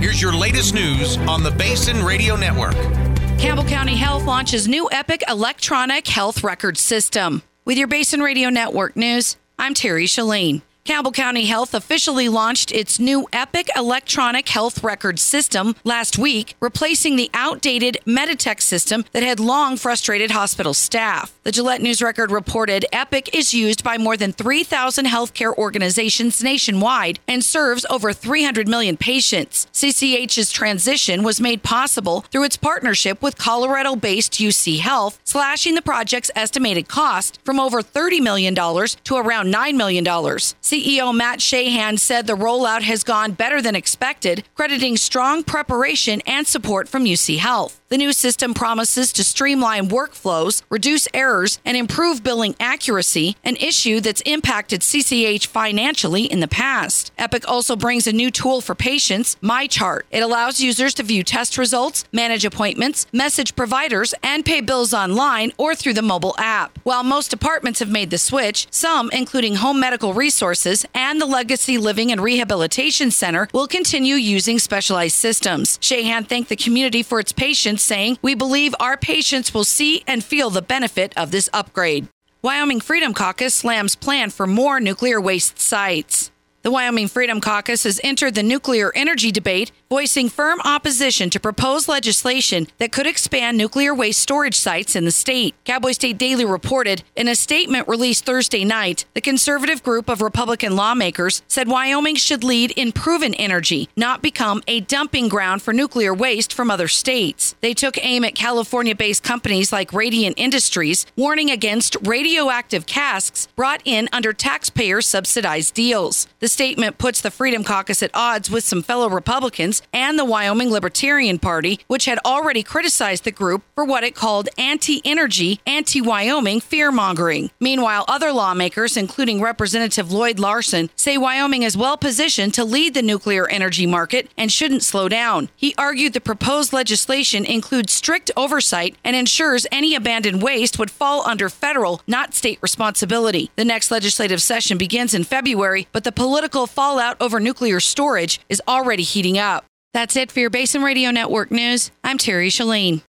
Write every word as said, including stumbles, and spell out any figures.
Here's your latest news on the Basin Radio Network. Campbell County Health launches new Epic electronic health record system. With your Basin Radio Network news, I'm Terry Shalane. Campbell County Health officially launched its new Epic electronic health record system last week, replacing the outdated Meditech system that had long frustrated hospital staff. The Gillette News Record reported Epic is used by more than three thousand healthcare organizations nationwide and serves over three hundred million patients. C C H's transition was made possible through its partnership with Colorado-based U C Health, slashing the project's estimated cost from over thirty million dollars to around nine million dollars. C E O Matt Shahan said the rollout has gone better than expected, crediting strong preparation and support from U C Health. The new system promises to streamline workflows, reduce errors, and improve billing accuracy, an issue that's impacted C C H financially in the past. Epic also brings a new tool for patients, MyChart. It allows users to view test results, manage appointments, message providers, and pay bills online or through the mobile app. While most departments have made the switch, some, including Home Medical Resources and the Legacy Living and Rehabilitation Center, will continue using specialized systems. Shahan thanked the community for its patience, saying, "We believe our patients will see and feel the benefit of this upgrade." Wyoming Freedom Caucus slams plan for more nuclear waste sites. The Wyoming Freedom Caucus has entered the nuclear energy debate, voicing firm opposition to proposed legislation that could expand nuclear waste storage sites in the state. Cowboy State Daily reported in a statement released Thursday night, the conservative group of Republican lawmakers said Wyoming should lead in proven energy, not become a dumping ground for nuclear waste from other states. They took aim at California-based companies like Radiant Industries, warning against radioactive casks brought in under taxpayer-subsidized deals. The statement puts the Freedom Caucus at odds with some fellow Republicans and the Wyoming Libertarian Party, which had already criticized the group for what it called anti-energy, anti-Wyoming fear-mongering. Meanwhile, other lawmakers, including Representative Lloyd Larson, say Wyoming is well positioned to lead the nuclear energy market and shouldn't slow down. He argued the proposed legislation includes strict oversight and ensures any abandoned waste would fall under federal, not state responsibility. The next legislative session begins in February, but the political Political fallout over nuclear storage is already heating up. That's it for your Basin Radio Network news. I'm Terry Shalane.